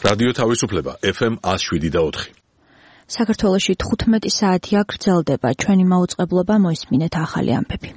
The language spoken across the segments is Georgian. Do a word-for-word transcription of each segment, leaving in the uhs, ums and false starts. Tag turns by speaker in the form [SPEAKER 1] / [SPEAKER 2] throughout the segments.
[SPEAKER 1] რადიო თავისუფლება ეფ ემ one oh seven და four.
[SPEAKER 2] საქართველოში თხუთმეტი საათია გრძელდება ჩვენი მაუწყებლობა, მოისმინეთ ახალი ამბები.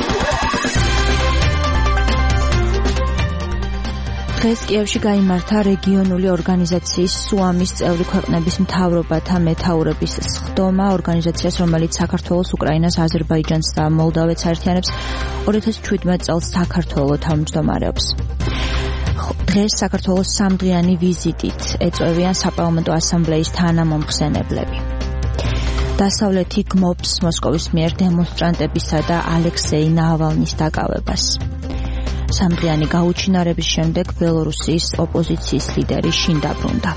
[SPEAKER 2] დღეს კიევში გაიმართა რეგიონული ორგანიზაციის სუამის წევრი ქვეყნების მთავრობათა მეთაურების სხდომა. ორგანიზაციას, რომელიც საქართველოს, უკრაინას, აზერბაიჯანს და მოლდავეთს აერთიანებს, two thousand seventeen წელს საქართველო თავმჯდომარეობს. დღეს საქართველოს სამდღიანი ვიზიტით ეწევიან საპარლამენტო ასამბლეის თანამომხსენებლები. დასავლეთი გმობს მოსკოვის მიერ დემონსტრანტებისა და ალექსეი ნავალნის დაკავებას. სამდღიანი გაუჩინარების შემდეგ ბელორუსიის ოპოზიციის ლიდერი შინ დაბრუნდა.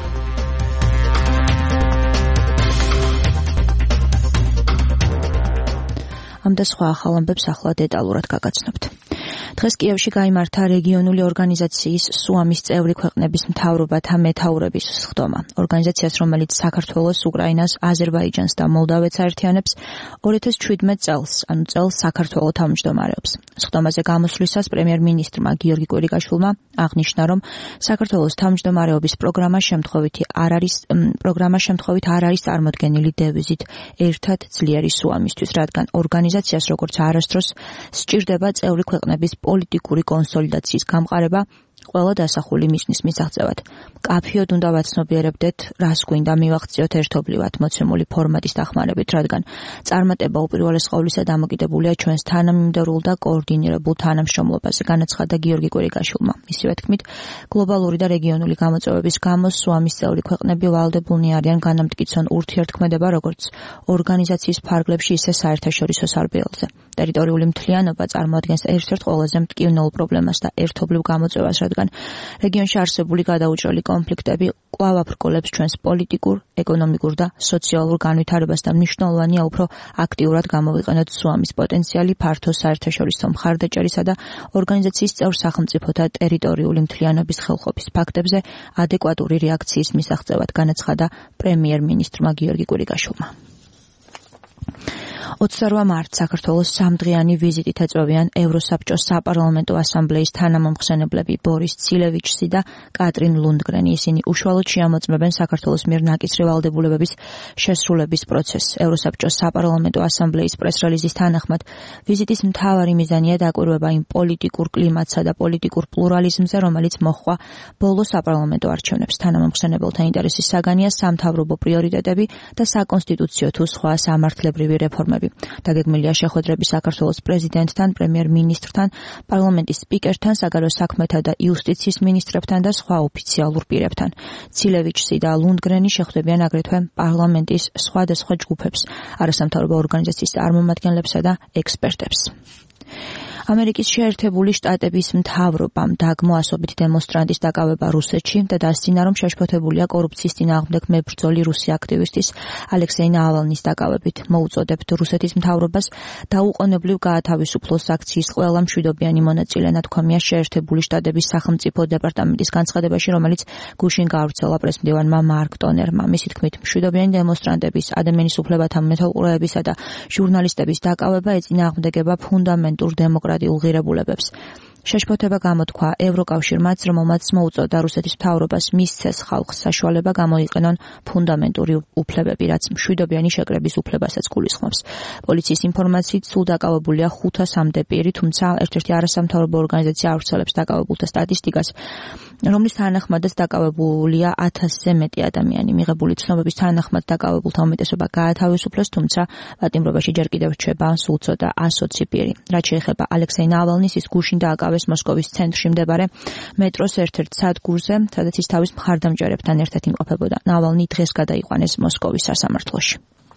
[SPEAKER 2] ამ და სხვა ახალ ამბებს ახლა დეტალურად გაგაცნობთ. დღეს კიევში გაიმართა რეგიონული ორგანიზაციის სუამის წევრი ქვეყნების მთავრობათა მეთაურების სხდომა. ორგანიზაციას, რომელიც საქართველოს, უკრაინას, აზერბაიჯანს და მოლდავეთს აერთიანებს, two thousand seventeen წელს, ანუ წელს საქართველო თავმჯდომარეობს. სხდომაზე გამოსვლისას პრემიერ-მინისტრმა გიორგი კვირიკაშვილმა აღნიშნა, რომ საქართველოს თავმჯდომარეობის პროგრამა შემთხვევითი არ არის პროგრამა შემთხვევით არ არის წარმოდგენილი დევიზით ერთად ძლიერი სუამისთვის, რადგან ორგანიზაციას, როგორც არასდროს სჭირდება წევრი ქვეყნების პოლიტიკური კონსოლიდაციის გამყარება ყველა დასახული მიზნის მისაღწევად. კაფიოდ უნდა ვაცნობიერებდეთ, რას გვინდა მივაღწიოთ ერთობლივად მოცემული ფორმატის დახმარებით, რადგან წარმატება უპირველეს ყოვლისა დამოკიდებულია ჩვენს თანამიმდევრულ და კოორდინირებულ თანამშრომლობაზე, განაცხადა გიორგი კვირიკაშვილმა. მისივე თქმით, გლობალური და რეგიონული გამოწვევების გამო სუამის წევრი ქვეყნები ვალდებულნი არიან განამტკიცონ ურთიერთქმედება როგორც ორგანიზაციის ფარგლებში, ისე საერთაშორისო სარბიელზე. ტერიტორიული მთლიანობა წარმოადგენს ერთ-ერთ ყველაზე მტკივნეულ პრობლემას და ერთობლივ გამოწვევას, რადგან რეგიონში არსებული გადაუჭრელი კონფლიქტები კვლავ აბრკოლებს ჩვენს პოლიტიკურ, ეკონომიკურ და სოციალურ განვითარებას და მნიშვნელოვანია უფრო აქტიურად გამოვიყენოთ სუამის პოტენციალი ფართო საერთაშორისო მხარდაჭერისა და ორგანიზაციის წევრ სახელმწიფოთა ტერიტორიული მთლიანობის ხელყოფის ფაქტებზე ადეკვატური რეაქციის მისაღწევად, განაცხადა პრემიერ-მინისტრმა გიორგი კვირიკაშვილმა. ოცდაოთხ მარტს საქართველოს სამდღიანი ვიზიტით ეწევიან ევროსაბჭოს საპარლამენტო ასამბლეის თანამომხსენებლები ბორის ცილევიჩსი და კატრინ ლუნდგრენი. ისინი უშუალოდ შეამოწმებენ საქართველოს მიერ ნაკისრი ვალდებულებების შესრულების პროცესს. ევროსაბჭოს საპარლამენტო ასამბლეის პრეს-რელიზის თანახმად, ვიზიტის მთავარი მიზანია დაკვირვება იმ პოლიტიკურ კლიმატსა და პოლიტიკურ პლურალიზმზე, რომელიც მოჰყვა ბოლო საპარლამენტო არჩევნებს. თანამომხსენებელთა ინტერესის საგანია სამთავრობო პრიორიტეტები და საკონსტიტუციო თუ სხვა სამართლებრივი რეფორმები. დაგეგმილია შეხვედრები საქართველოს პრეზიდენტთან, პრემიერ-მინისტრთან, პარლამენტის სპიკერთან, საგარეო საქმეთა და იუსტიციის მინისტრებთან და სხვა ოფიციალურ პირებთან. ცილევიჩსი და ლუნდგრენი შეხვდებიან აგრეთვე პარლამენტის სხვადასხვა ჯგუფებს, არასამთავრობო ორგანიზაციის წარმომადგენლებსა და ექსპერტებს. ამერიკის შეერთებული შტატების მთავრობამ დაგმო ასობით დემონსტრანტის დაკავება რუსეთში და დასცინა, რომ შეშფოთებულია კორუფციის წინააღმდეგ მებრძოლი რუსი აქტივისტის ალექსეი ნავალნის დაკავებით. მოუწოდებთ რუსეთის მთავრობას დაუყოვნებლივ გაათავისუფლოს აქციის ყველა მშვიდობიანი მონაწილე, ნათქვამია შეერთებული შტატების სახელმწიფო დეპარტამენტის განცხადებაში, რომელიც გუშინ გაავრცელა პრესმდივანმა მარკ ტონერმა. მისი თქმით, მშვიდობიანი დემონსტრანტების, ადამიანის უფლებათა მეთვალყურეებისა და ჟურნალისტების დაკავება ეწინააღმდეგება ფუნდამენტურ დემოკრატიულ ღირებულებებს. შეშფოთება გამოთქვა ევროკავშირმაც, რომელმაც მოუწოდა რუსეთის მთავრობას მისცეს ხალხს საშუალება გამოიყენონ ფუნდამენტური უფლებები, რაც მშვიდობიანი შეკრების უფლებასაც გულისხმობს. პოლიციის ინფორმაციით სულ დაკავებულია ხუთასამდე პირი, თუმცა ერთ-ერთი არასამთავრობო ორგანიზაცია ავრცელებს დაკავებულთა სტატისტიკას, რომლის თანახმადაც დაკავებულია ათასზე მეტი ადამიანი. მიღებული ცნობების თანახმად დაკავებულთა უმეტესობა გაათავისუფლეს, თუმცა პატიმრობაში ჯერ კიდევ რჩება სულ ცოტა ასოცი პირი. რაც შეეხება ალექსეი ნავალნის, ის გუშინ დააკავეს მოსკოვის ცენტრში მდებარე მეტროს ერთ-ერთ სადგურზე, სადაც ის თავის მხარდამჭერებთან ერთად იმყოფებოდა. ნავალნი დღეს გადაიყვანეს მოსკოვის სასამართლოში.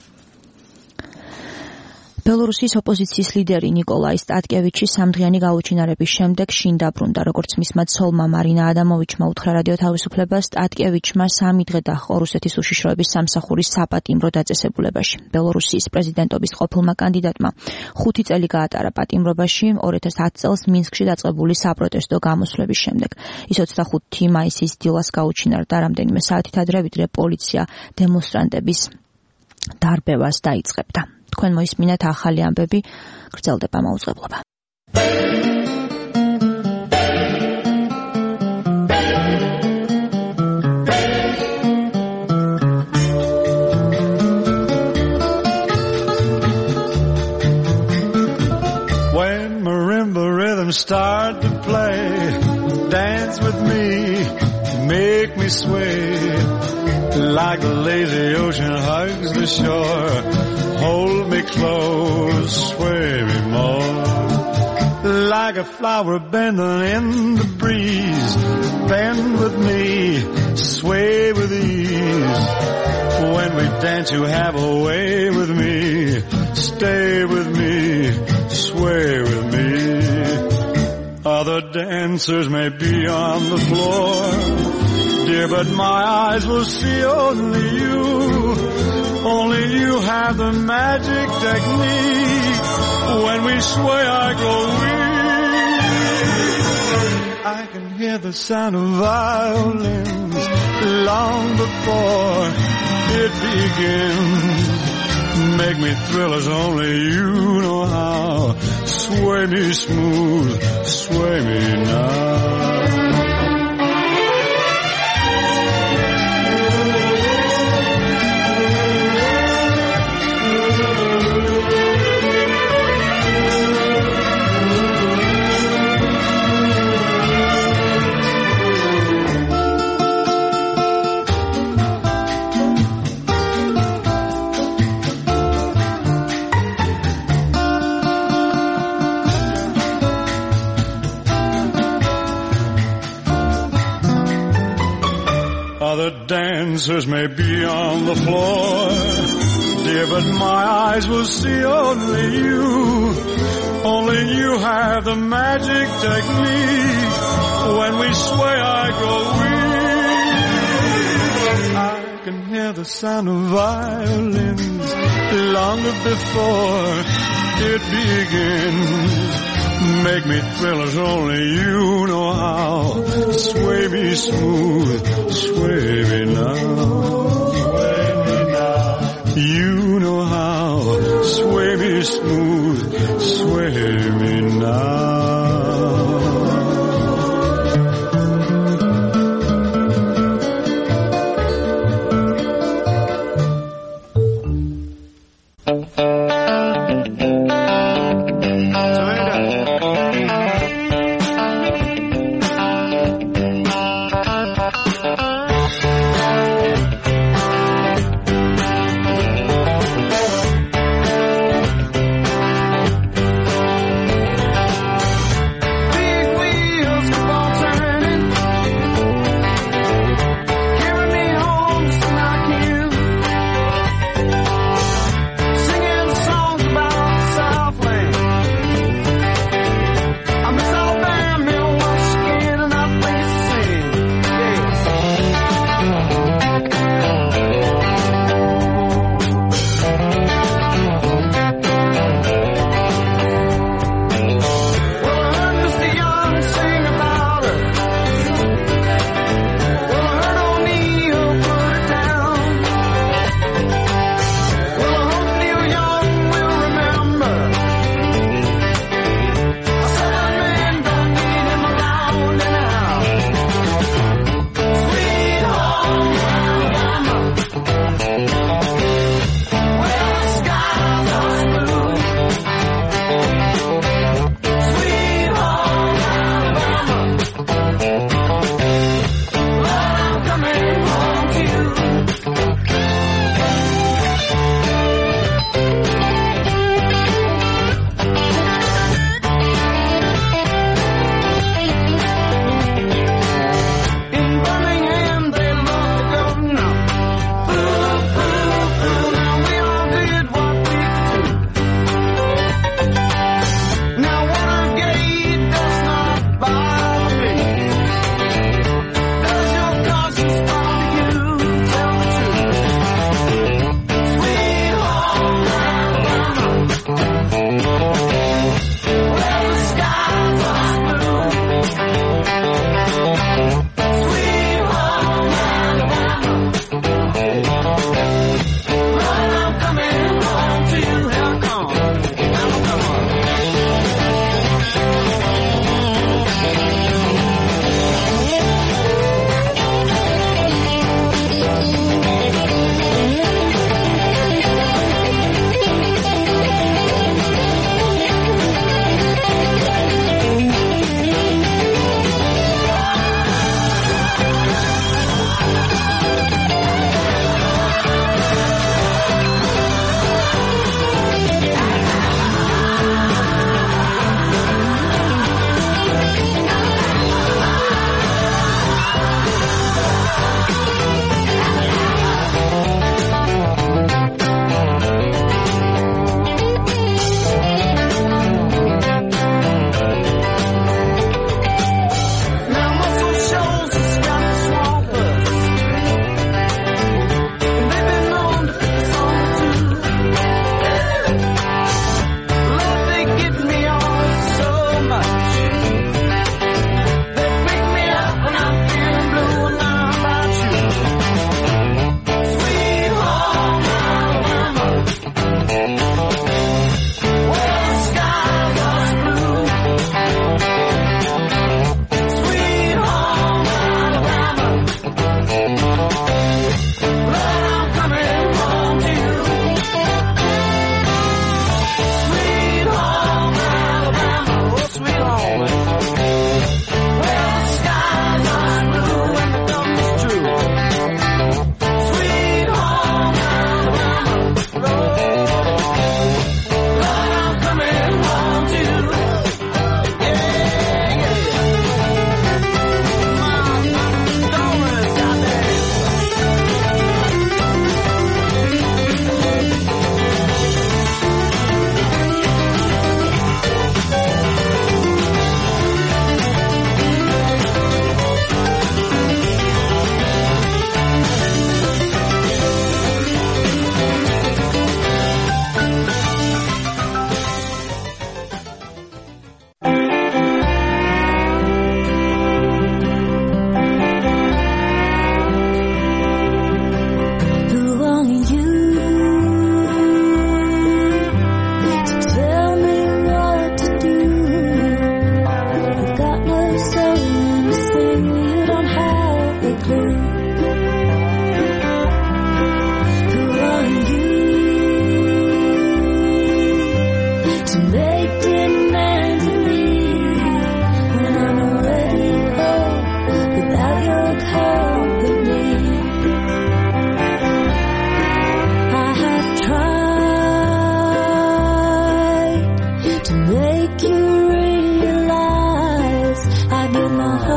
[SPEAKER 2] ბელორუსიის ოპოზიციის ლიდერი ნიკოლაი სტატკევიჩი სამდღიანი გაუჩინარების შემდეგ შინ დაბრუნდა. როგორც მისმა ცოლმა მარინა ადამოვიჩმა უთხრა რადიო თავისუფლებას, სტატკევიჩმა სამი დღე დაჰყო რუსეთის უშიშროების სამსახურის საპატიმრო დაწესებულებაში. ბელორუსიის პრეზიდენტობის ყოფილმა კანდიდატმა ხუთი წელი გაატარა პატიმრობაში two thousand ten წელს მინსკში დაწყებული საპროტესტო გამოსვლების შემდეგ. ის ოცდახუთი მაისის დილას გაუჩინარდა რამდენიმე საათით ადრე, ვიდრე პოლიცია დემონსტრანტების დარბევას დაიწყებდა. თქვენ მოისმინეთ ახალი ამბები, გრძელდება მაუწყებლობა.
[SPEAKER 3] start to play. Dance with me, make me sway. Like the lazy ocean hugs the shore. Hold me close, sway me more. Like a flower bending in the breeze. Bend with me, sway with ease. When we dance you have a way with me. Stay with me, sway with me. Other dancers may be on the floor, dear, but my eyes will see only you. Only you have the magic technique. When we sway I grow weak. I can hear the sound of violins long before it begins. Make me thrill as only you know how. Sway me smooth, sway me now. Other dancers may be on the floor, dear, but my eyes will see only you. Only you have the magic technique. When we sway I grow weak. I can hear the sound of violins long before it begins. Make me thrill as only you know how. Sway me smooth, sway me now. Sway me now. You know how. Sway me smooth, sway me now.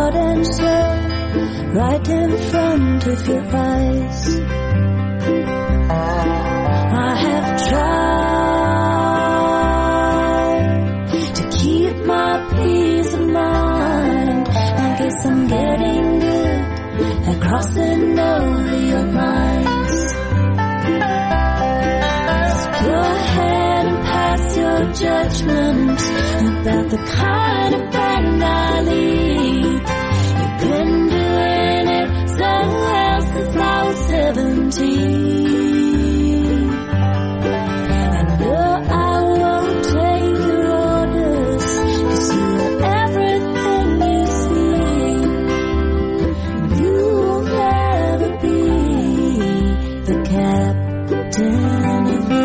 [SPEAKER 4] heart and soul right in front of your eyes. I have tried to keep my peace of mind. I guess I'm getting good at crossing over your lines. So go ahead and pass your judgment about the kind of friend I lead. You've been doing it so well since I was seventeen. And no, I won't take your orders, 'cause you are everything you see. You will never be the captain of me.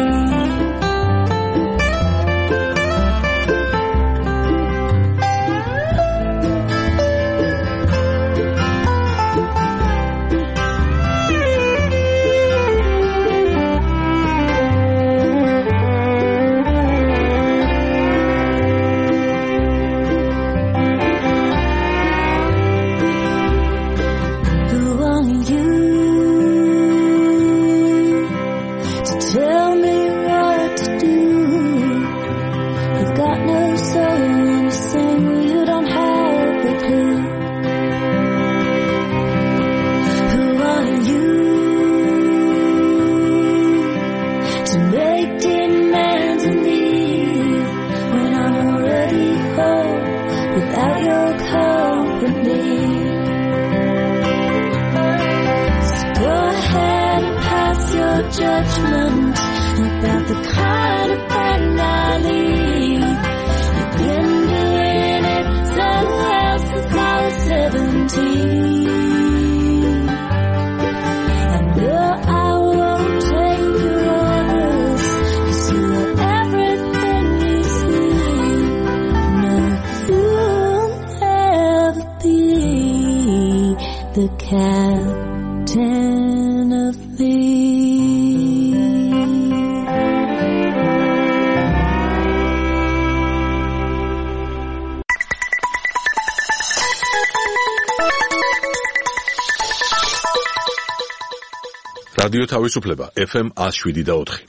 [SPEAKER 4] Judgment about the kind of friend I lead. You've been doing it so well since I was seventeen. And no, I won't take your orders, 'cause you are everything you see. No, you'll never be the captain of me.
[SPEAKER 1] რადიო თავისუფლება ეფ ემ one oh seven და four.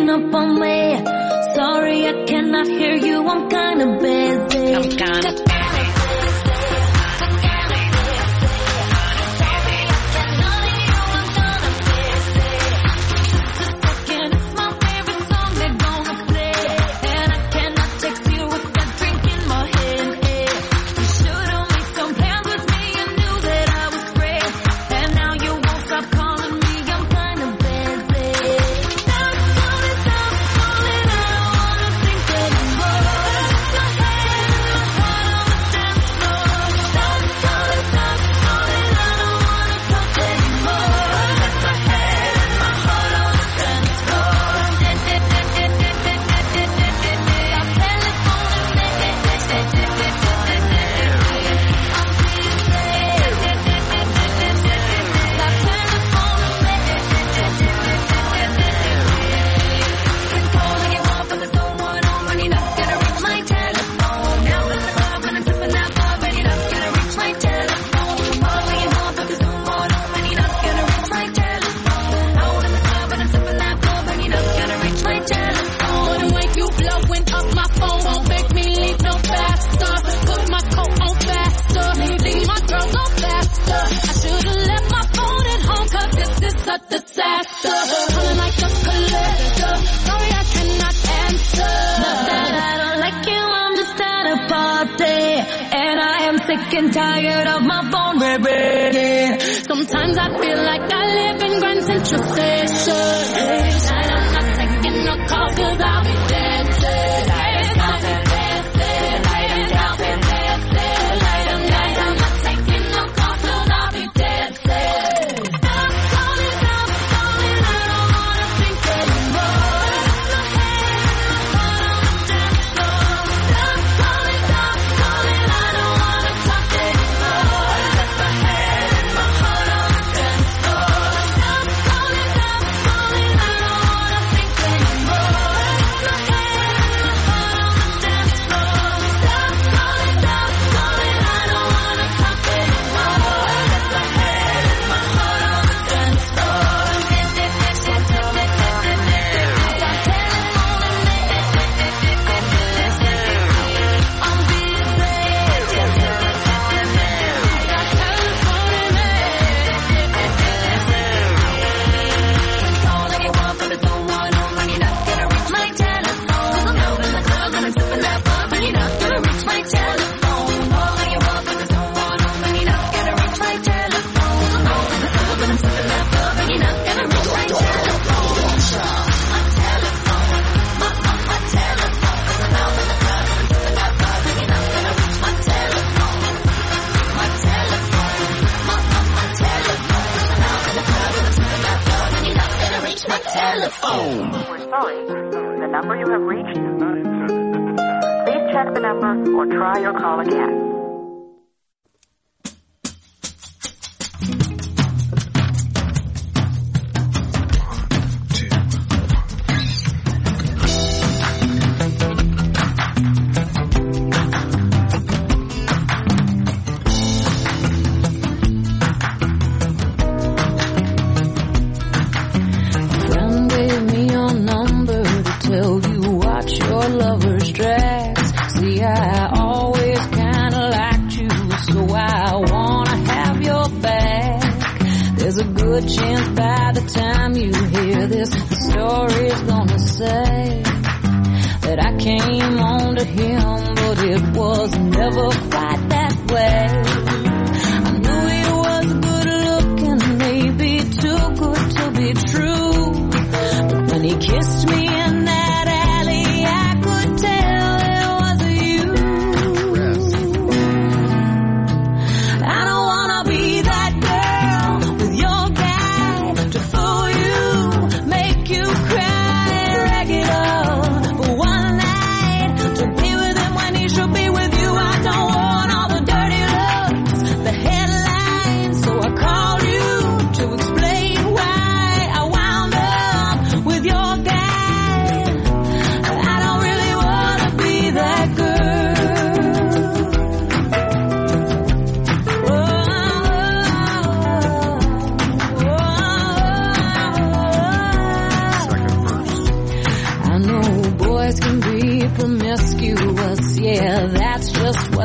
[SPEAKER 4] hanging up on me. Sorry, I cannot hear you. I'm kinda busy. I'm kinda busy. Sick and tired of my phone vibrating. Sometimes I feel like I live in Grand Central Station. Tonight I'm not taking no call 'cause I'll be dancing. Light 'em down and dancing. Light 'em down and dancing. Light 'em down. I'm not taking no call 'cause I'll be dancing. Stop calling, stop calling. I don't wanna think anymore. Stop calling, stop calling. I don't wanna talk anymore. Left my head and my heart on the dance floor. Stop calling, stop calling. I don't wanna think anymore. Left my head and my heart on the dance floor. Stop calling, stop calling. I don't wanna talk anymore. Left my head and my heart on the dance floor. I'm telephone.
[SPEAKER 5] We're sorry. The number you have reached is not in service. Please check the number or try your call again.
[SPEAKER 4] Lover's dress. See, I always kinda liked you, so I wanna have your back. There's a good chance by the time you hear this, the story's gonna say that I came on to him, but it was never quite that way. I knew he was good looking, maybe too good to be true, but when he kissed me in that alley, I could tell it was you. I don't wanna be that girl with your guy to fool you, make you cry regular for one night, to be with him when he should be with you. I don't want all the dirty love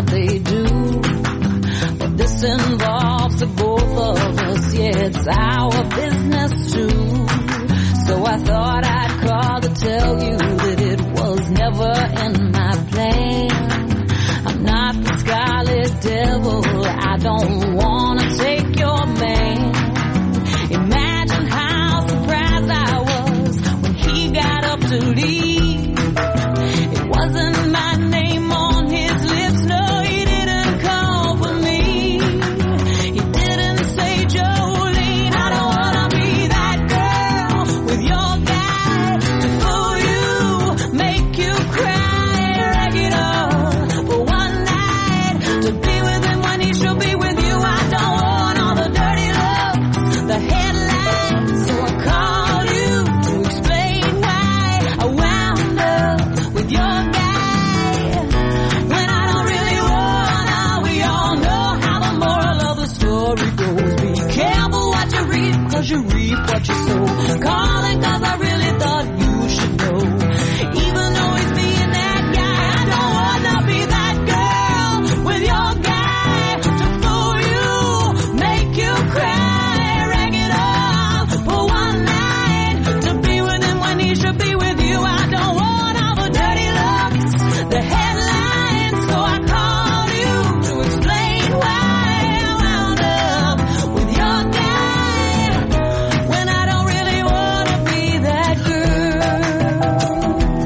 [SPEAKER 6] what they do. But this involves the both of us, yeah, it's our business too. So I thought I'd call to tell you that it was never in my plan. I'm not the scarlet devil, I don't wanna take your man. Imagine how surprised I was when he got up to leave. It wasn't my name on his lips, no, he didn't call for me. He didn't say, Jolene, I don't wanna be that girl with your guy to fool you, make you cry, rag it up for one night, to be with him when he should be with you. I don't want all the dirty looks, the headlines, so I called you to explain why I wound up with your guy when I don't really wanna. We all know how the moral of the story goes. Be careful what you read, cause you reap what you sow. Calling cause I really thought you should know. Even though he's being that guy, I don't wanna be that girl with your guy to fool you, make you cry, rag it up for one night, to be with him when he should be with you. I don't want all the dirty looks, the headlines, so I called you to explain why I wound up with your guy when I don't really wanna be that girl.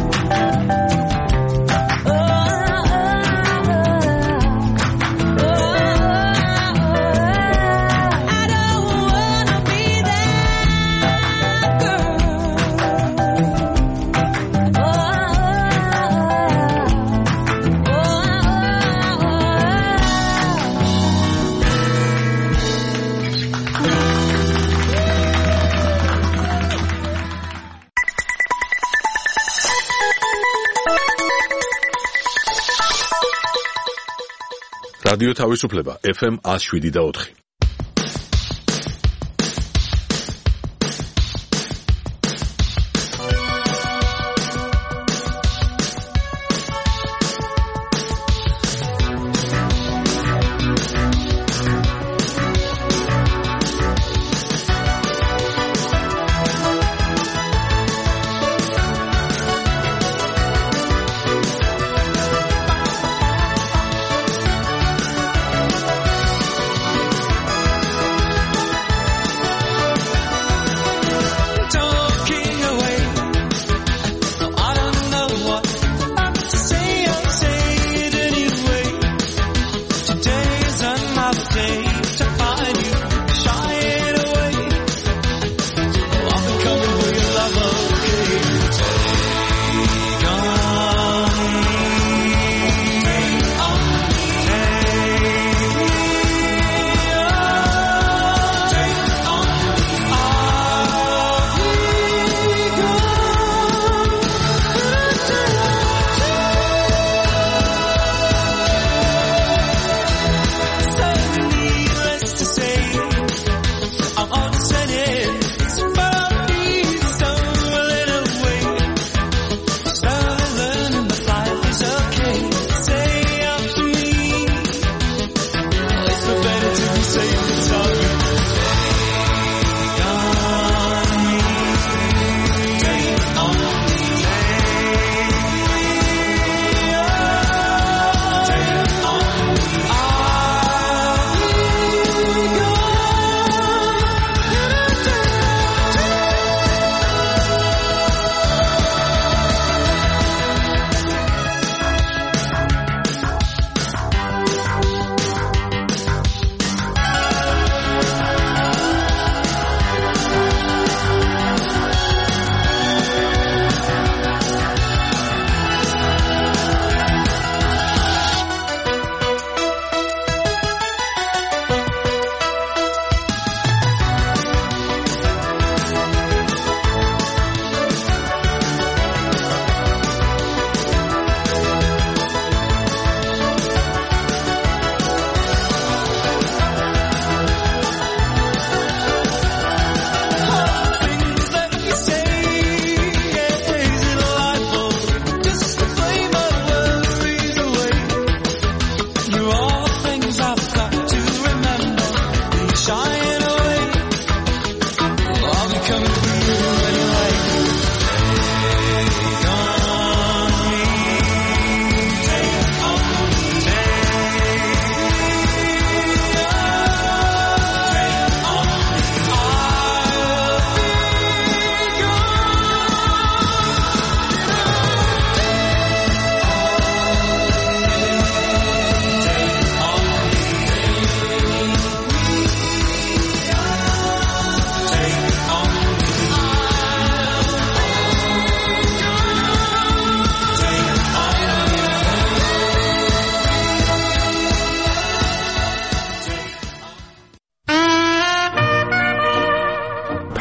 [SPEAKER 6] Oh, oh, oh, I don't wanna be that girl.
[SPEAKER 1] რადიო თავისუფლება ეფ ემ one oh seven და four.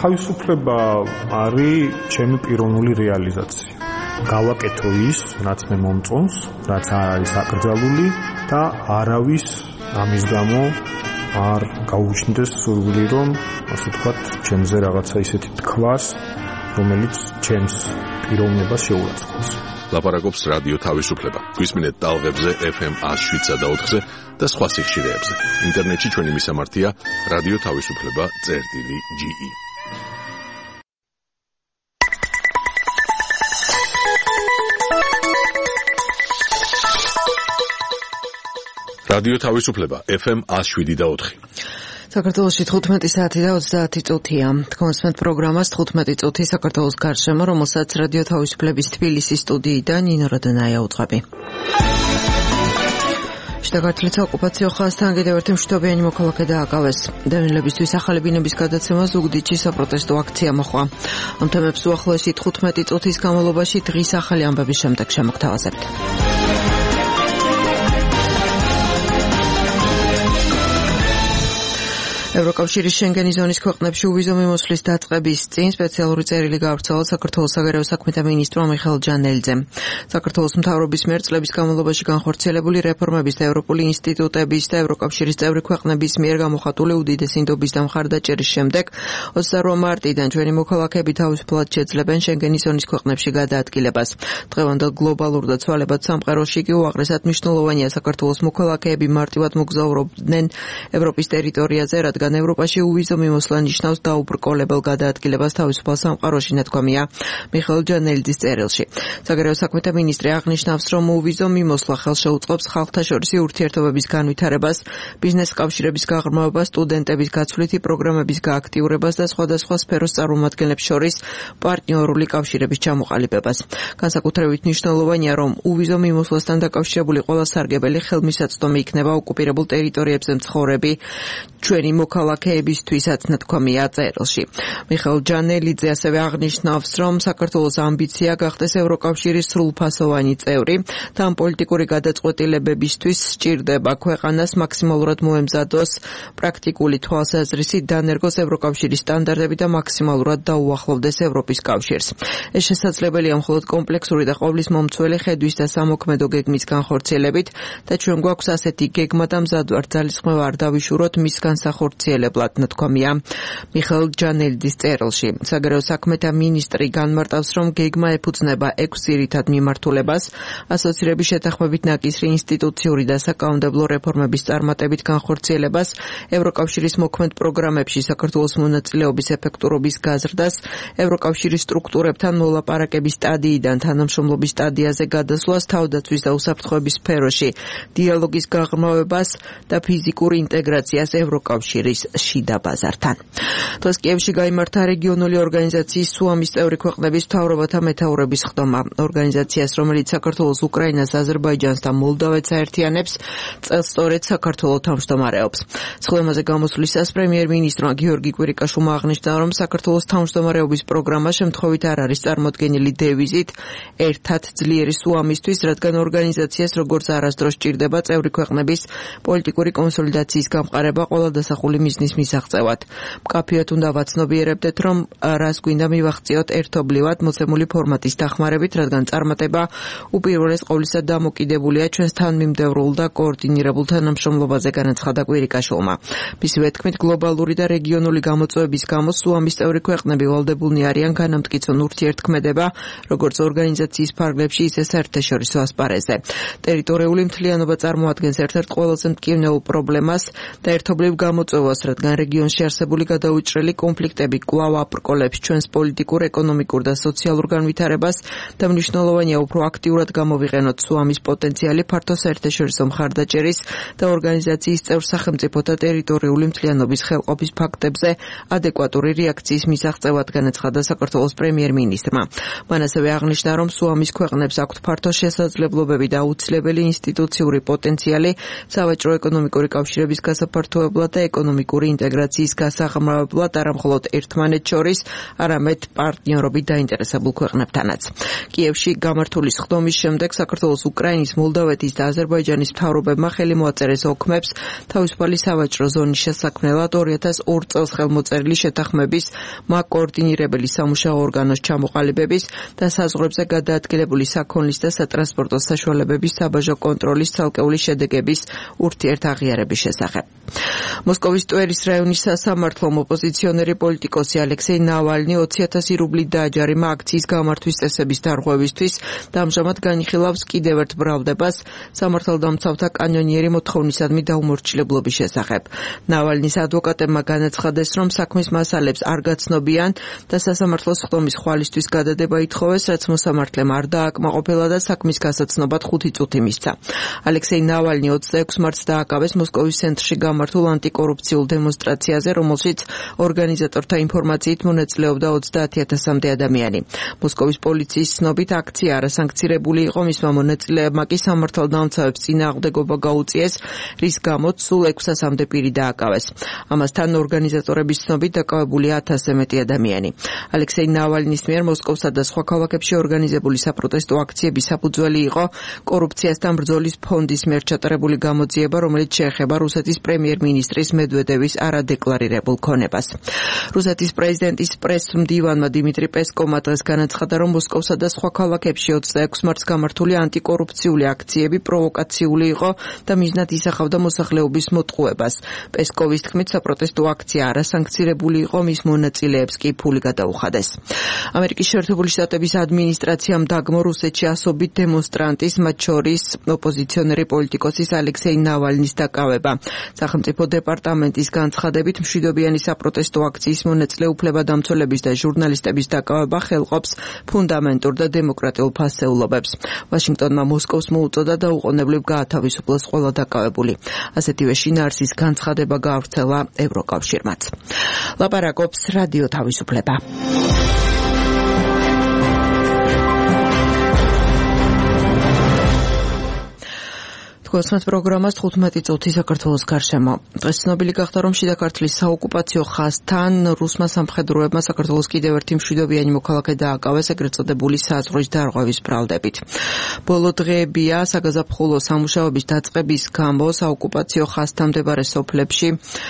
[SPEAKER 7] თავისუფლება არის ჩემი პიროვნული რეალიზაცია. გავაკეთო ის, რაც მე მომწონს, რაც არ არის აკრძალული და არავის ამის გამო არ გაუჩნდეს სურვილი, რომ ასე ვთქვათ, ჩემზე რაღაცა ისეთი თქვას, რომელიც ჩემს პიროვნებას შეურაცხყოფს.
[SPEAKER 1] ლაპარაკობს რადიო თავისუფლება. გვისმინეთ ტალღებზე ეფ ემ one oh seven point four და სხვა სიხშირეებზე. ინტერნეტში ჩვენი მისამართია რადიო თავისუფლება წერტილი ჯი ი. რადიო თავისუფლება ეფ ემ one oh seven point four.
[SPEAKER 8] საქართველოში თხუთმეტი საათი და ოცდაათი წუთია. თქვენსმეთ პროგრამას თხუთმეტი წუთი საქართველოს გარშემო, რომელსაც რადიო თავისუფლების თბილისის სტუდიიდან ნინო როდონაია უძღვები. შტაგართლის ოკუპაციო ხაზთან კიდევ ერთი მშვიდობიანი მოქალაქე დააკავეს. დევნილებისთვის ახალი ბინების გადაცემა ზუგდიდში საპროტესტო აქცია მოხდა. ამ თემებს უახლოესი თხუთმეტი წუთის განმავლობაში დღის ახალი ამბების შემდეგ შემოგთავაზებთ. ევროკავშირის შენგენის ზონის ქვეყნებში უვიზო მიმოსვლის დაწყების წინ სპეციალური წერილი გაავრცელა საქართველოს საგარეო საქმეთა მინისტრმა მიხეილ ჯანელიძემ. საქართველოს მთავრობის მიერ წლების განმავლობაში განხორციელებული რეფორმების და ევროპული ინსტიტუტების და ევროკავშირის წევრი ქვეყნების მიერ გამოხატული უდიდესი ნდობის და მხარდაჭერის შემდეგ ოცდაოთხ მარტიდან ჩვენი მოქალაქეები თავისუფლად შეძლებენ შენგენის ზონის ქვეყნებში გადაადგილებას. დღევანდელ გლობალურ და ცვალებად სამყაროში კი უაღრესად მნიშვნელოვანია საქართველოს მოქალაქეები მარტივად მოგზაურობდნენ ევროპის ტერიტორიაზე, რადგან ევროპაში უვიზო მიმოსვლა ნიშნავს დაუბრკოლებელ გადაადგილებას თავისუფალ სამყაროში, ნათქვამია მიხეილ ჯანელიძის წერილში. საგარეო საქმეთა მინისტრი აღნიშნავს, რომ უვიზო მიმოსვლა ხელშეუწყობს ხალხთა შორისი ურთიერთობების განვითარებას, ბიზნეს კავშირების გაღრმავებას, სტუდენტების გაცვლითი პროგრამების გააქტიურებას და სხვადასხვა სფეროს წარმომადგენლებს შორის პარტნიორული კავშირების ჩამოყალიბებას. განსაკუთრებით მნიშვნელოვანია, რომ უვიზო მიმოსვლასთან დაკავშირებული ყველა სარგებელი ხელმისაწვდომი იქნება ოკუპირებულ ტერიტორიებზე მცხოვრები ჩვენი მოქალაქეებისთვისაც, ნათქვამია წერილში. მიხეილ ჯანელიძე ასევე აღნიშნავს, რომ საქართველოს ამბიცია გახდეს ევროკავშირის სრულფასოვანი წევრი და ამ პოლიტიკური გადაწყვეტილებებისთვის სჭირდება ქვეყანას მაქსიმალურად მოემზადოს პრაქტიკული თვალსაზრისით, დანერგოს ევროკავშირის სტანდარტები და მაქსიმალურად დაუახლოვდეს ევროპის კავშირს. ეს შესაძლებელია მხოლოდ კომპლექსური და ყოვლის მომცველი ხედვის და სამოქმედო გეგმის განხორციელებით და ჩვენ გვაქვს ასეთი გეგმა და მზადვართ ძალისხმევა არ დავიშუროთ მის განსახორციელებლად, ნათქვამია მიხეილ ჯანელიძის წერილში. საგარეო საქმეთა მინისტრი განმარტავს, რომ გეგმა ეფუძნება ექვს ძირითად მიმართულებას, ასოცირების შეთანხმებით ნაკისრი ინსტიტუციური და საკანონმდებლო რეფორმების წარმატებით განხორციელებას, ევროკავშირის მოქმედ პროგრამებში საქართველოს მონაწილეობის ეფექტურობის გაზრდას, ევროკავშირის სტრუქტურებთან მოლაპარაკების სტადიიდან თანამშრომლობის სტადიაზე გადასვლას, თავდაცვის და უსაფრთხოების სფეროში დიალოგის გაღრმავებას და ფიზიკურ ინტეგრაციას ევროკავშირის შიდა ბაზართან. დღეს კიევში გაიმართა რეგიონული ორგანიზაციის სუამის წევრი ქვეყნების მთავრობათა მეთაურების ხდომა. ორგანიზაციას, რომელიც საქართველოს, უკრაინას, აზერბაიჯანს და მოლდოვეთს აერთიანებს, წელს სწორედ საქართველო თავმჯდომარეობს. ცხოველმაზე გამოსვლისას პრემიერ-მინისტრმა გიორგი კვირიკაშვილმა აღნიშნა, რომ საქართველოს თავმჯდომარეობის პროგრამა შემთხვევით არ არის წარმოდგენილი დევიზით ერთად ძლიერი სუამისთვის, რადგან ორგანიზაციას როგორც არასდროს სჭირდება წევრი ქვეყნების პოლიტიკური კონსოლიდაციის გამყარება ყველა დასახული მიზნის მისაღწევად. მკაფიოდ უნდა ვაცნობიერებდეთ, რომ რას გვინდა მივახციოთ ერთობლივად მოცემული ფორმატის დახმარებით, რადგან წარმატება უპირველეს ყოვლისა დამოკიდებულია ჩვენს თანმიმდევრულ და კოორდინირებულ თანამშრომლობაზე, განაცხადა კვირიკაშვილმა. მისივე თქმით, გლობალური და რეგიონული გამოწვევების გამო სუამის წევრი ქვეყნები ვალდებულნი არიან განამტკიცონ ურთიერთქმედება, როგორც ორგანიზაციის ფარგლებში, ისე საერთაშორისო ასპარეზზე. ტერიტორიული მთლიანობა წარმოადგენს ერთ-ერთ ყველაზე მტკივნეულ პრობლემას და ერთობლივ გამოწვევას, რადგან რეგიონში არსებული გადაუჭრელი კონფლიქტები კვლავ აპრკოლებს ჩვენს პოლიტიკურ, ეკონომიკურ და სოციალურ განვითარებას და მნიშვნელოვანია უფრო აქტიურად გამოვიყენოთ სუამის პოტენციალი ფართო საერთაშორისო მხარდაჭერის და ორგანიზაციის წევრ სახელმწიფოთა ტერიტორიული მთლიანობის ხელყოფის ფაქტებზე ადეკვატური რეაქციის მისაღწევად, განაცხადა საქართველოს პრემიერ-მინისტრმა. მან ასევე აღნიშნა, რომ სუამის ქვეყნებს აქვთ ფართო შესაძლებლობები და აუცილებელი ინსტიტუციური პოტენციალი სავაჭრო-ეკონომიკური კავშირების გასაფართოებლად და ეკონომიკის ეკონომიკური ინტეგრაციის გასაღრმავებლად არა მხოლოდ ერთმანეთს შორის, არამედ პარტნიორობით დაინტერესებულ ქვეყნებთანაც. კიევში გამართული სხდომის შემდეგ საქართველოს, უკრაინის, მოლდოვეთის და აზერბაიჯანის მთავრობებმა ხელი მოაწერეს ოქმებს თავისუფალი სავაჭრო ზონის შესაქმნელად ორი ათას ორ წელს ხელმოწერილი შეთანხმების მაკოორდინირებელი სამუშაო ორგანოს ჩამოყალიბების და საზღვრებზე გადაადგილებული საქონლის და სატრანსპორტო საშუალებების საბაჟო კონტროლის ცალკეული შედეგების ურთიერთაღიარების შესახებ. მოსკოვის ტვერის რაიონის სასამართლომ ოპოზიციონერი პოლიტიკოსი ალექსეი ნავალნი ოცი ათასი რუბლით დააჯარიმა აქციის გამართვის წესების დარღვევისთვის და ამჟამად განიხილავს კიდევ ერთ ბრალდებას სამართალდამცავთა კანონიერი მოთხოვნისადმი დაუმორჩილებლობის შესახებ. ნავალნის ადვოკატებმა განაცხადეს, რომ საქმის მასალებს არ გაცნობიან და სასამართლოს სხდომის ხვალისთვის გადადება ითხოვეს, რაც მოსამართლემ არ დააკმაყოფილა და საქმის გასაცნობად ხუთი წუთი მისცა. ალექსეი ნავალნი ოცდაექვსი მარტს დააკავეს მოსკოვის ცენტრში გამართულ ანტიკორუფციულ დემონსტრაციაზე, რომელშიც ორგანიზატორთა ინფორმაციით მონაწილეობდა ოცდაათი ათასამდე ადამიანი. მოსკოვის პოლიციის ცნობით აქცია არასანქცირებული იყო, მისმა მონაწილეებმა კი სამართალდამცავებს წინააღმდეგობა გაუწიეს, რის გამოც სულ ექვსასამდე პირი დააკავეს. ამასთან ორგანიზატორების ცნობით დაკავებული ათასზე მეტი ადამიანი. ალექსეი ნავალნის მიერ მოსკოვსა და სხვა ქალაქებში ორგანიზებული საპროტესტო აქციების საფუძველი იყო კორუფციასთან ბრძოლის ფონდის მიერ ჩატარებული გამოძიება, რომელიც შეეხება რუსეთის პრემიერ-მინისტრის მედვედევის არადეკლარირებულ ქონებას. რუსეთის პრეზიდენტის პრეს-მდივანმა დიმიტრი პესკოვმა დღეს განაცხადა, რომ მოსკოვსა და სხვა ქალაქებში ოცდაექვსი მარტს გამართული ანტიკორუფციული აქციები პროვოკაციული იყო და მიზნად ისახავდა მოსახლეობის მოტყუებას. პესკოვის თქმით, საპროტესტო აქცია არასანქცირებული იყო, მის მონაწილეებს კი ფული გადაუხადეს. ამერიკის შეერთებული შტატების ადმინისტრაციამ დაგმო რუსეთში ასობით დემონსტრანტის, მათ შორის ოპოზიციონერი პოლიტიკოსის ალექსეი ნავალნის დაკავება. სახელმწიფო დეპარტამენტის განცხადებით, მშვიდობიანი საპროტესტო აქციის მონაწილე უფლებადამცველების და ჟურნალისტების დაკავება ხელყოფს ფუნდამენტურ და დემოკრატიულ ფასეულობებს. ვაშინგტონმა მოსკოვს მოუწოდა დაუყოვნებლივ გაათავისუფლოს ყველა დაკავებული. ასეთივე შინაარსის განცხადება გაავრცელა ევროკავშირმაც. ლაპარაკობს რადიო თავისუფლება. გოსმათ პროგრამას თხუთმეტი წუთი საქართველოს გარშემო. დღეს ცნობილი გახდა, რომ შიდა ქართლის საოკუპაციო ხაზთან რუსმა სამხედროებმა საქართველოს კიდევ ერთი მშვიდობიანი მოქალაქე დააკავეს, ეგრეთ წოდებული საზღვრის დარღვევის ბრალდებით. ბოლო დღეებია საგაზაფხულო სამუშაოების დაწყების გამო საოკუპაციო ხაზთან მდებარე სოფლებში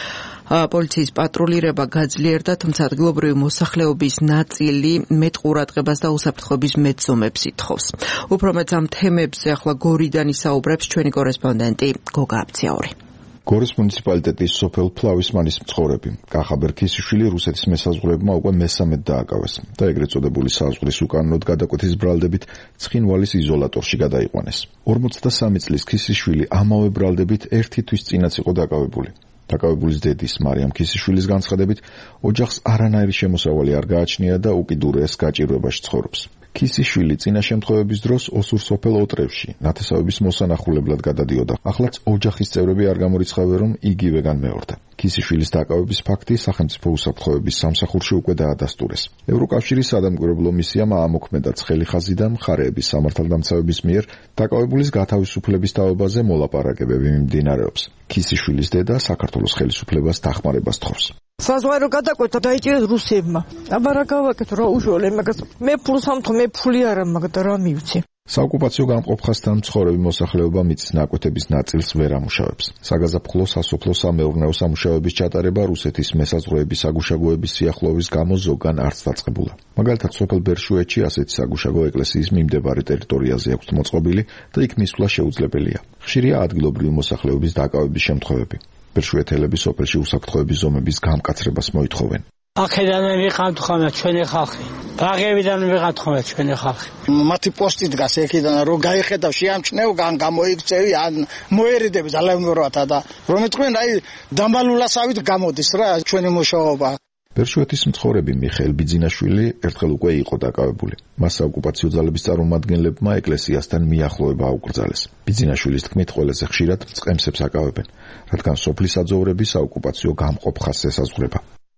[SPEAKER 8] პოლიციის პატრულირება გაძლიერდა, თუმცა ადგილობრივი მოსახლეობის ნაწილი მეტ ყურადღებას და უსაფრთხოების მეცომებს ითხოვს. უფრო მეტ ამ თემებზე ახლა გორიდან ისაუბრებს ჩვენი კორესპონდენტი გოგა აბციაური.
[SPEAKER 9] გორის მუნიციპალიტეტის სოფელ ფლავისმანის მცხოვრები კახაბერ ქისიშვილი რუსეთის მესაზღვრეებმა უკვე მესამედ დააკავეს და ეგრეთ წოდებული საზღვრის უკანონოდ გადაკვეთის ბრალდებით ცხინვალის იზოლატორში გადაიყვანეს. ორმოცდასამი წლის ქისიშვილი ამავე ბრალდებით ერთი თვის წინაც იყო დაკავებული. დაკავებულის დედის მარიამ ქისიშვილის განცხადებით, ოჯახს არანაირი შემოსავალი არ გააჩნია და უკიდურეს გაჭირვებაში ცხოვრობს. ქისიშვილი წინა შემთხვევების დროს ოსურ სოფელ ოტრევში ნათესავების მოსანახულებლად გადადიოდა. ახლაც ოჯახის წევრები არ გამორიცხავენ, რომ იგივე განმეორდა. ქისიშვილის დაკავების ფაქტი სახელმწიფო უსაფრთხოების სამსახურში უკვე დაადასტურეს. ევროკავშირის სადამკვირვებლო მისიამ აამოქმედა ცხელი ხაზი და მხარეების სამართალდამცავების მიერ დაკავებულის გათავისუფლების თაობაზე მოლაპარაკებები მიმდინარეობს. ქისიშვილის დედა საქართველოს ხელისუფლებას დახმარებას თხოვს.
[SPEAKER 10] საზღვარო გადაკვეთა დაიჭირეს რუსებმა. აბა რა გავაკეთო, რა უშველე მაგას. მე ფულს ამთო, მე ფული არა მაგ და რა მივცი.
[SPEAKER 9] საოკუპაციო გამყოფ ხაზთან მცხოვრები მოსახლეობა მიწის ნაკვეთების ნაწილს ვერ ამუშავებს. საგაზაფხულო სასოფლო სამეურნეო სამუშაოების ჩატარება რუსეთის მესაზღვრეების საგუშაგოების სიახლოვის გამო ზოგან არც დაწყებულა. მაგალითად, სოფელ ბერშუეთში ასეთი საგუშაგო ეკლესიის მიმდებარე ტერიტორიაზე აქვს მოწყობილი და იქ მისვლა შეუძლებელია. ხშირია ადგილობრივი მოსახლეობის დაკავების შემთხვევები. ბერშუეთელები სოფელში უსაფრთხოების ზომების გამკაცრებას მოითხოვენ.
[SPEAKER 11] აქედან ვიყავთ ხოლმე ჩვენი ხალხი. ბაღებიდან ვიყავთ ხოლმე ჩვენი ხალხი.
[SPEAKER 12] მათი პოსტი დგას ეკიდან, რომ გაიხედავ შეამჩნევ, ან გამოიქცევი, ან მოერიდები ძალაუნურათა და რომ ეთქვენ, აი დამალულასავით გამოდის რა ჩვენი მუშაობა.
[SPEAKER 9] ბერშუეთის მცხოვრები მიხეილ ბიძინაშვილი ერთხელ უკვე იყო დაკავებული. მას საოკუპაციო ძალების წარმომადგენლებმა ეკლესიასთან მიახლოება აუკრძალეს. ბიძინაშვილის თქმით, ყველაზე ხშირად წყემსებს აკავებენ, რადგან სოფლის აძოვრები საოკუპაციო გამყოფ ხაზს ესაზღვრება.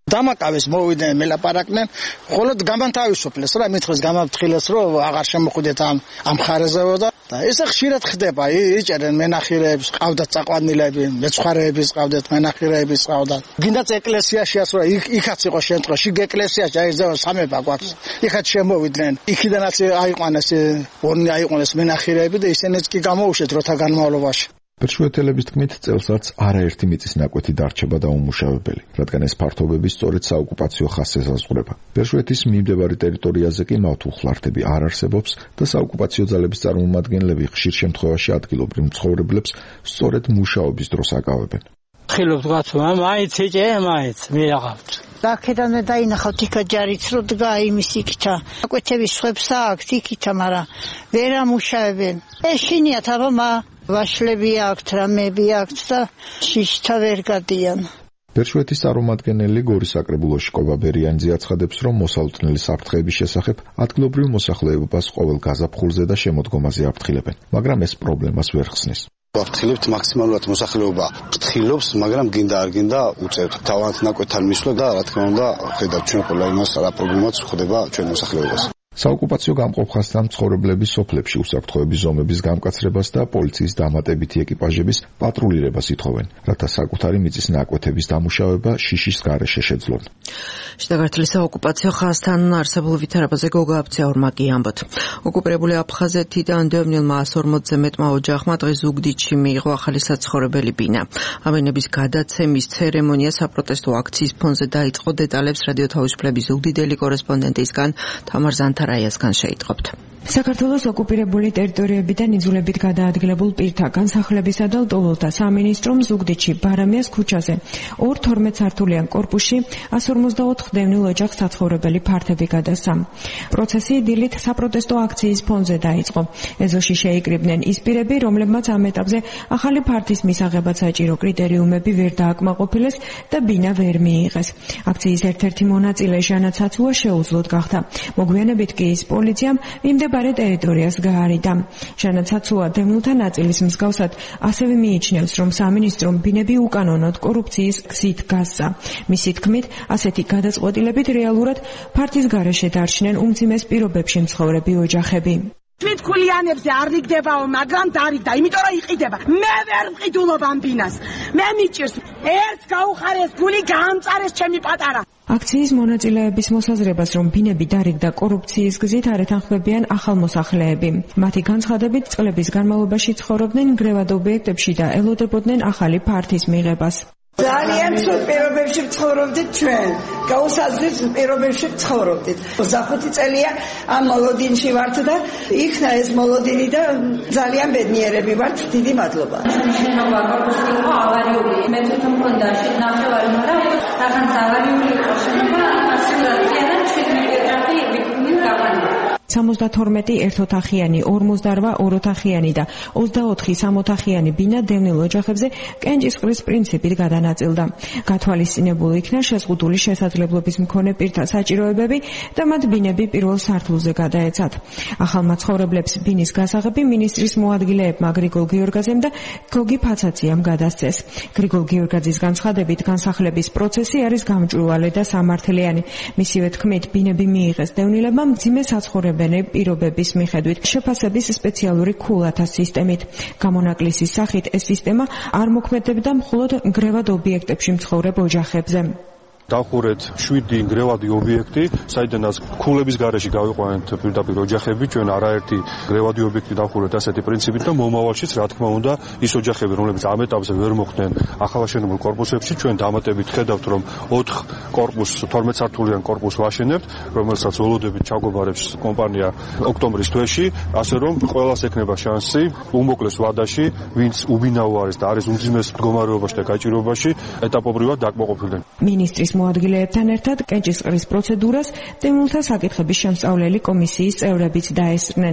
[SPEAKER 12] დამაკავეს მოვიდნენ მელაპარაკდნენ მხოლოდ გამანთავისუფლეს რა მითხეს გამაფრთხილეს რომ აღარ შემოხვიდეთ ამ ამ ხარეზეო და ეს ხშირად ხდება იჭერენ მენახირეებს ყავდათ წაყვანილები მეცხვარეების ყავდათ მენახირეების ყავდათ გინდათ ეკლესიაშიაც რომ იქაც იყო შემთხვევაში ეკლესიაში აიძა სამება გვაქვს იქაც შემოვიდნენ იქიდანაც აიყვანეს ორნი აიყვანეს მენახირეები და ისინიც კი გამოუშვეს დროთა განმავლობაში
[SPEAKER 9] ბერშვეთელების თქმით, წელსაც არაერთი მიწის ნაკვეთი დარჩება დაუმუშავებელი, რადგან ეს ფართობები სწორედ საოკუპაციო ხაზს ესაზღვრება. ბერშვეთის მიმდებარე ტერიტორიაზე კი მავთულხლართები არ არსებობს და საოკუპაციო ძალების წარმომადგენლები ხშირ შემთხვევაში ადგილობრივ მცხოვრებლებს სწორედ მუშაობის დროს აკავებენ.
[SPEAKER 11] ხილობთ გაცმა, მაინც ეჭე, მაინც მიაღავთ.
[SPEAKER 13] აქედანვე დაინახავთ იქა ჯარიც რო დგა იმის იქითა. ნაკვეთების სხვებს აქვს იქითა, მაგრამ ვერ ამუშავებენ. ეშინიათ აბა ვაშლები აქვთ, რამები აქვთ და შიშთა ვერ გადიან.
[SPEAKER 9] ბერშვეთის წარმომადგენელი გორის საკრებულოში კობაბერიანძე აცხადებს, რომ მოსალოდნელი საფრთხეების შესახებ ადგილობრივ მოსახლეობას ყოველ გაზაფხულზე და შემოდგომაზე აფრთხილებენ, მაგრამ ეს პრობლემას ვერ ხსნის.
[SPEAKER 14] ვაფრთხილებთ მაქსიმალურად მოსახლეობა ფრთხილობს, მაგრამ გინდა არ გინდა უწევთ თავიანთ ნაკვეთთან მისვლა და რა თქმა უნდა, ხედავთ ჩვენ ყველა იმას, რა პრობლემაც ხდება ჩვენ მოსახლეობას. საოკუპაციო გამყოფხასთან მცხოვრებლების სოფლებში უსაფრთხოების ზომების გამკაცრებას და პოლიციის დამატებითი ეკიპაჟების პატრულირებას ითხოვენ, რათა საკუთარი მიწის ნაკვეთების დამუშავება შიშის გარეშე შეძლონ.
[SPEAKER 8] შედაგართული საოკუპაციო ხაზთან არსებულ ვითარებაზე გოგა აბციაურმა კი ამბობთ. ოკუპირებული აფხაზეთიდან დევნილმა ას ორმოცზე მეტმა ოჯახმა დღეს ზუგდიდში მიიღო ახალი საცხოვრებელი ბინა. ამენების გადაცემის ცერემონია საპროტესტო აქციის ფონზე დაიწყო. დეტალებს რადიო თავისუფლების ზუგდიდელი კორესპონდენტისგან თამარ ზანთარაიასგან შეიტყობთ.
[SPEAKER 15] საქართველოს ოკუპირებული ტერიტორიებიდან იძულებით გადაადგილებულ პირთა განსახლებისა და ლტოლვილთა სამინისტრომ ზუგდიდში ბარამიას ქუჩაზე ორ თორმეტ სართულიან კორპუსში ას ორმოცდაოთხ დევნილ ოჯახს საცხოვრებელი ფართები გადასცა. პროცესი დილით საპროტესტო აქციის ფონზე დაიწყო. ეზოში შეიკრიბნენ ის პირები, რომლებმაც ამ ეტაპზე ახალი ფართის მისაღებად საჭირო კრიტერიუმები ვერ დააკმაყოფილეს და ბინა ვერ მიიღეს. აქციის ერთ-ერთი მონაწილე ჟანა ცაცუა შეუძლოდ გახდა. მოგვიანებით კი ის პოლიციამ მიმდებარე ტერიტორიას გაარიდა. ჟანა ცაცუა დევნილთა ნაწილის მსგავსად ასევე მიიჩნევს, რომ სამინისტრომ ბინები უკანონოდ კორუფციის გზით გასცა. მისი თქმით, ასეთი გადაწყვეტილებით რეალურად ფართის გარეშე დარჩნენ უმძიმეს პირობებში მცხოვრები ოჯახები.
[SPEAKER 16] თვითქულიანებზე არ რიგდებაო, მაგრამ დარიგდა, იმიტომ რომ იყიდება. მე ვერ მყიდულობ ამ ბინას. მე მიჭირს, ერთ გაუხარეს გული გაამწარეს ჩემი პატარა.
[SPEAKER 15] აქციის მონაწილეების მოსაზრებას, რომ ბინები დარიგდა კორუფციის გზით, არ ეთანხმებიან ახალმოსახლეები. მათი განცხადებით, წლების განმავლობაში ცხოვრობდნენ ნგრევად ობიექტებში და ელოდებოდნენ ახალი ფართის მიღებას.
[SPEAKER 16] ძალიან ცუდ პირობებში ცხოვრობდით ჩვენ. გაუსაზღვის პირობებში ცხოვრობდით. ოცდახუთი წელია ამ მოლოდინში ვართ და იქნა ეს მოლოდინი და ძალიან ბედნიერები ვართ. დიდი მადლობა.
[SPEAKER 17] შენობა კორპუსი იყო ავარიული. მე თვითონ მქონდა ნახევარი, მაგრამ რაღაც ავარიული იყო შენობა, ასურათიანად შვიდი მეტრი ვიკუნი
[SPEAKER 15] სამოცდათორმეტი ერთოთახიანი, ორმოცდარვა ოროთახიანი და ოცდაოთხი სამოთახიანი ბინა დევნილ ოჯახებზე კენჭისყრის პრინციპით გადანაწილდა. გათვალისწინებულ იქნა შეზღუდული შესაძლებლობის მქონე პირთა საჭიროებები და მათ ბინები პირველ სართულზე გადაეცათ. ახალ მაცხოვრებლებს ბინის გასაღები მინისტრის მოადგილეებმა გრიგოლ გიორგაძემ და გოგი ფაცაციამ გადასცეს. გრიგოლ გიორგაძის განცხადებით, განსახლების პროცესი არის გამჭვირვალე და სამართლიანი. მისივე თქმით, ბინები მიიღეს დევნილებმა მძიმე საცხოვრებელი პირობების მიხედვით შეფასების სპეციალური ქულათა სისტემით. გამონაკლისის სახით ეს სისტემა არ მოქმედებდა მხოლოდ ნგრევად ობიექტებში მცხოვრებ ოჯახებზე.
[SPEAKER 18] დავხურეთ შვიდი ნგრევადი ობიექტი, საიდანაც ქულების გარეშე გავიყვანეთ პირდაპირ ოჯახები, ჩვენ არაერთი ნგრევადი ობიექტი დავხურეთ ასეთი პრინციპით და მომავალშიც რა თქმა უნდა ის ოჯახები, რომლებიც ამ ეტაპზე ვერ მოხვდნენ ახალაშენებულ კორპუსებში, ჩვენ დამატებით ხედავთ, რომ ოთხ კორპუსს თორმეტ სართულიან კორპუსს ვაშენებთ, რომელსაც ველოდებით ჩაგვაბარებს კომპანია ოქტომბრის თვეში, ასე რომ ყველას ექნება შანსი უმოკლეს ვადაში, ვინც უბინაო არის და არის უმძიმეს მდგომარეობაში და გაჭირვებაში, ეტაპობრივად დაკმაყოფილდნენ.
[SPEAKER 15] მინისტრის მოადგილეებთან ერთად კენჭისყრის პროცედურას დევნილთა საკითხების შემსწავლელი კომისიის წევრებიც დაესწრნენ.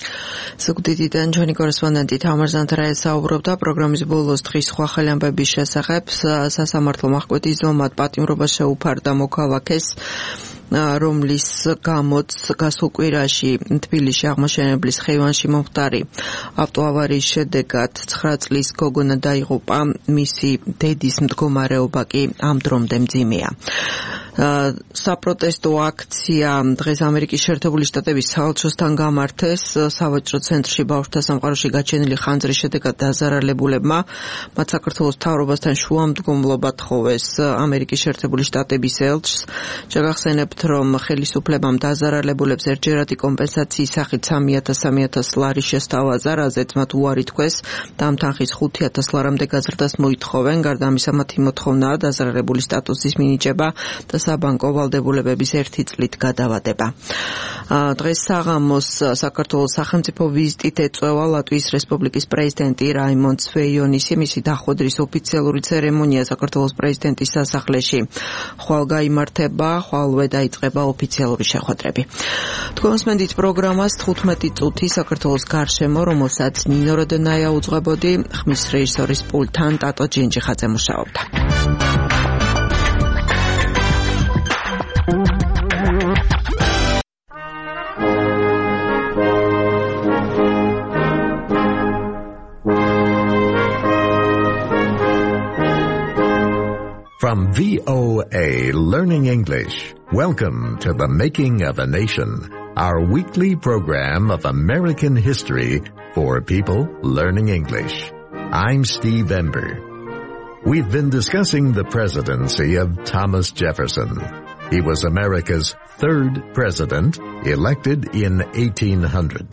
[SPEAKER 8] ზუგდიდიდან ჩვენი კორესპონდენტი თამარ ზანთარაია საუბრობდა პროგრამის ბოლოს დღის სხვა ხელი ამბების შესახებ. სასამართლო მახკვეთის ზომად პატიმრობა შეუფარდა მოქალაქეს. რომლის გამოც გასულ კვირაში თბილისში აღმაშენებლის ხეივანში მომხდარი ავტოავარიის შედეგად ცხრა წლის გოგონა დაიღუპა, მისი დედის მდგომარეობა კი ამ დრომდე მძიმეა. საპროტესტო აქცია დღეს ამერიკის შეერთებული შტატების საელჩოსთან გამართეს. სავაჭრო ცენტრში ბავშვთა სამყაროში გაჩენილი ხანძრის შედეგად დაზარალებულებმა მათ საქართველოს მთავრობასთან შუამდგომლობა თხოვეს ამერიკის შეერთებული შტატების ელჩს. შეგახსენებთ, რომ ხელისუფლებამ დაზარალებულებს ერთჯერადი კომპენსაციის სახით სამი ათას სამი ათას ლარი შესთავაზა, რაზეც მათ უარი თქვეს და ამ თანხის ხუთი ათას ლარამდე გაზრდას მოითხოვენ. გარდა ამისა, მათი მოთხოვნაა დაზარალებული სტატუსის მინიჭება და საბანკო ვალდებულებების ერთი წლით გადავადება. დღეს საღამოს საქართველოს სახელმწიფო ვიზიტით ეწევა ლატვიის რესპუბლიკის პრეზიდენტი რაიმონდ სვეიონისი. მისი დახვედრის ოფიციალური ცერემონია საქართველოს პრეზიდენტის სასახლეში ხვალ გაიმართება, ხვალვე დაიწყება ოფიციალური შეხვედრები. თქვენ მოსმენთ პროგრამას თხუთმეტი წუთი საქართველოს გარშემო, რომელსაც ნინო როდონაია უძღვებოდი, ხმის რეჟისორის პულტთან ტატო ჯინჯიხაძე მუშაობდა.
[SPEAKER 19] From V O A Learning English, welcome to The Making of a Nation, our weekly program of American history for people learning English. I'm Steve Ember. We've been discussing the presidency of Thomas Jefferson. He was America's third president, elected in eighteen hundred.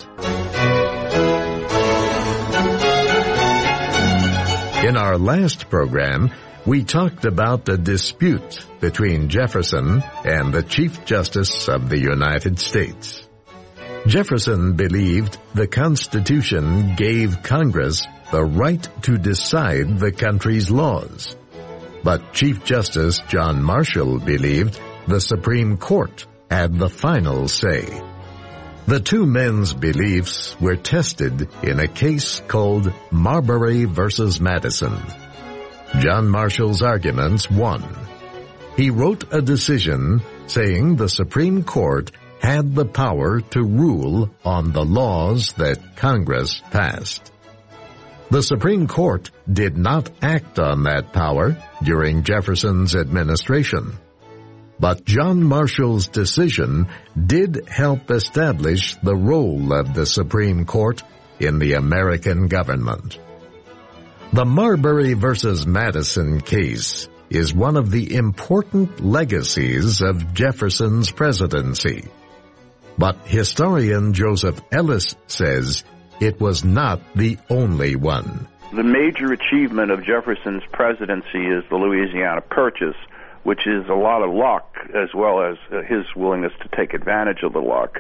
[SPEAKER 19] In our last program, we talked about the dispute between Jefferson and the Chief Justice of the United States. Jefferson believed the Constitution gave Congress the right to decide the country's laws. But Chief Justice John Marshall believed the Supreme Court had the final say. The two men's beliefs were tested in a case called Marbury versus Madison. John Marshall's arguments won. He wrote a decision saying the Supreme Court had the power to rule on the laws that Congress passed. The Supreme Court did not act on that power during Jefferson's administration. But John Marshall's decision did help establish the role of the Supreme Court in the American government. The Marbury versus Madison case is one of the important legacies of Jefferson's presidency. But historian Joseph Ellis says it was not the only one.
[SPEAKER 20] The major achievement of Jefferson's presidency is the Louisiana Purchase, which is a lot of luck as well as his willingness to take advantage of the luck.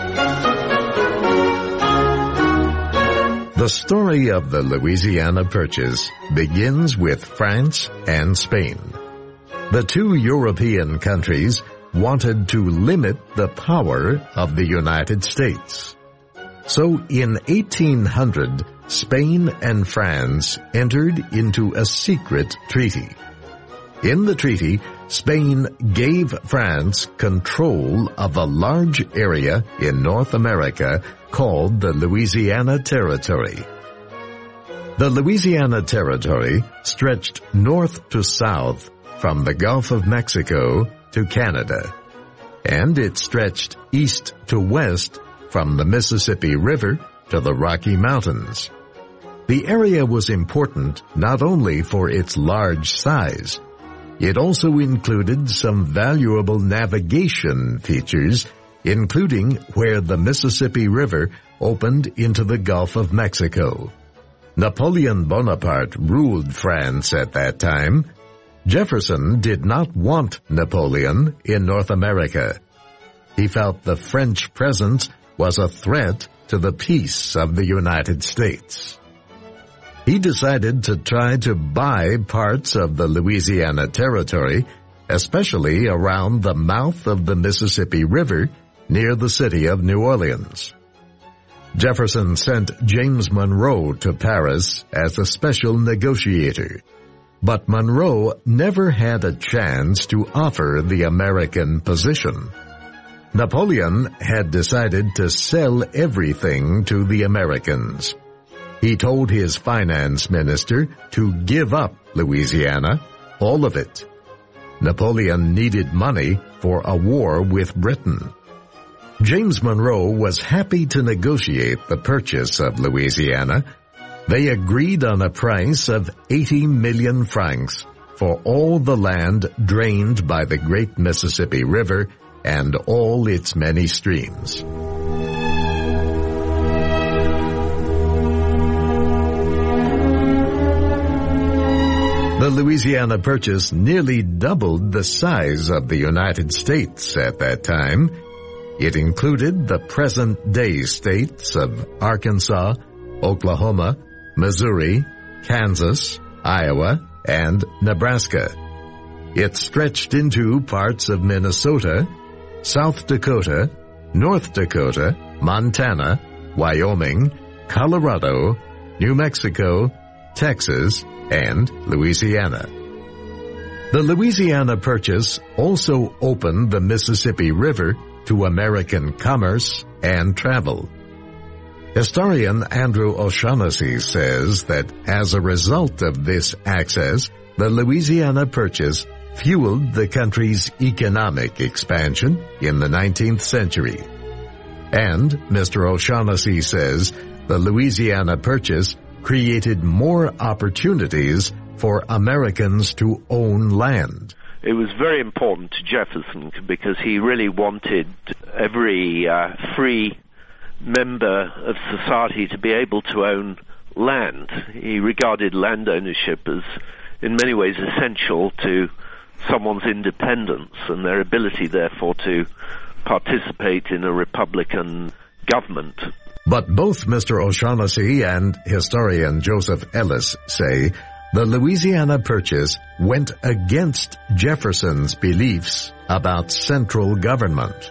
[SPEAKER 19] The story of the Louisiana Purchase begins with France and Spain. The two European countries wanted to limit the power of the United States. So in eighteen hundred, Spain and France entered into a secret treaty. In the treaty, Spain gave France control of a large area in North America called the Louisiana Territory. The Louisiana Territory stretched north to south from the Gulf of Mexico to Canada, and it stretched east to west from the Mississippi River to the Rocky Mountains. The area was important not only for its large size, it also included some valuable navigation features, including where the Mississippi River opened into the Gulf of Mexico. Napoleon Bonaparte ruled France at that time. Jefferson did not want Napoleon in North America. He felt the French presence was a threat to the peace of the United States. He decided to try to buy parts of the Louisiana Territory, especially around the mouth of the Mississippi River near the city of New Orleans. Jefferson sent James Monroe to Paris as a special negotiator, but Monroe never had a chance to offer the American position. Napoleon had decided to sell everything to the Americans. He told his finance minister to give up Louisiana, all of it. Napoleon needed money for a war with Britain. James Monroe was happy to negotiate the purchase of Louisiana. They agreed on a price of eighty million francs for all the land drained by the great Mississippi River and all its many streams. The Louisiana Purchase nearly doubled the size of the United States at that time. It included the present-day states of Arkansas, Oklahoma, Missouri, Kansas, Iowa, and Nebraska. It stretched into parts of Minnesota, South Dakota, North Dakota, Montana, Wyoming, Colorado, New Mexico, Texas, and Louisiana. The Louisiana Purchase also opened the Mississippi River to American commerce and travel. Historian Andrew O'Shaughnessy says that as a result of this access, the Louisiana Purchase fueled the country's economic expansion in the nineteenth century. And Mister O'Shaughnessy says the Louisiana Purchase created more opportunities for Americans to own land.
[SPEAKER 21] It was very important to Jefferson because he really wanted every uh, free member of society to be able to own land. He regarded land ownership as, in many ways, essential to someone's independence and their ability, therefore, to participate in a republican government.
[SPEAKER 19] But both Mister O'Shaughnessy and historian Joseph Ellis say the Louisiana Purchase went against Jefferson's beliefs about central government.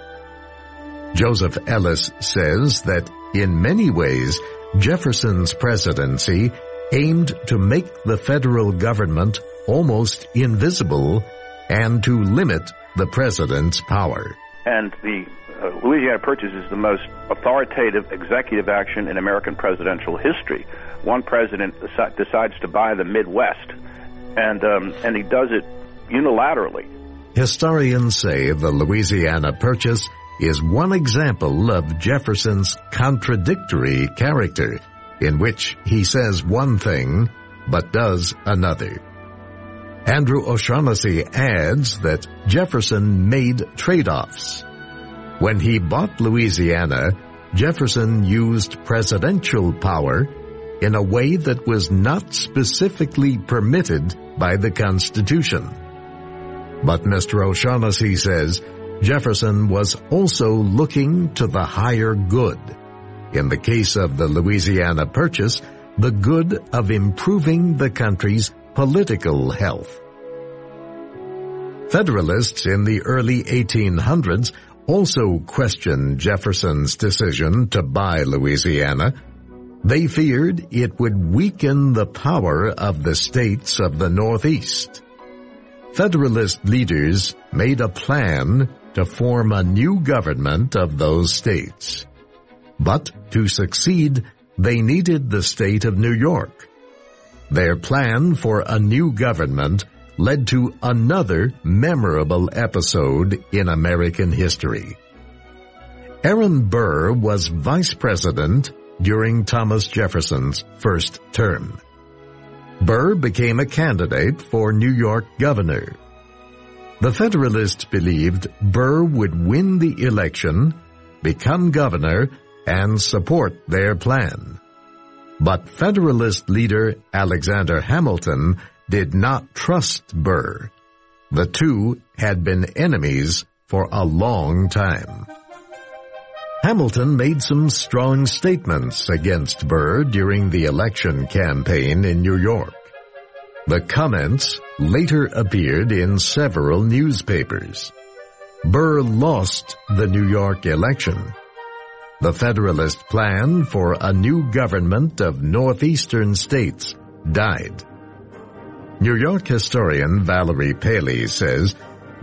[SPEAKER 19] Joseph Ellis says that in many ways, Jefferson's presidency aimed to make the federal government almost invisible and to limit the president's power.
[SPEAKER 20] And the uh, Louisiana Purchase is the most authoritative executive action in American presidential history. One president deci- decides to buy the Midwest, and um, and he does it unilaterally.
[SPEAKER 19] Historians say the Louisiana Purchase is one example of Jefferson's contradictory character, in which he says one thing but does another. Andrew O'Shaughnessy adds that Jefferson made trade-offs. When he bought Louisiana, Jefferson used presidential power in a way that was not specifically permitted by the Constitution. But Mister O'Shaughnessy says Jefferson was also looking to the higher good. In the case of the Louisiana Purchase, the good of improving the country's political health. Federalists in the early eighteen hundreds also questioned Jefferson's decision to buy Louisiana. They feared it would weaken the power of the states of the Northeast. Federalist leaders made a plan to form a new government of those states. But to succeed, they needed the state of New York. Their plan for a new government led to another memorable episode in American history. Aaron Burr was vice president during Thomas Jefferson's first term. Burr became a candidate for New York governor. The Federalists believed Burr would win the election, become governor, and support their plan. But Federalist leader Alexander Hamilton did not trust Burr. The two had been enemies for a long time. Hamilton made some strong statements against Burr during the election campaign in New York. The comments later appeared in several newspapers. Burr lost the New York election. The Federalist plan for a new government of northeastern states died. New York historian Valerie Paley says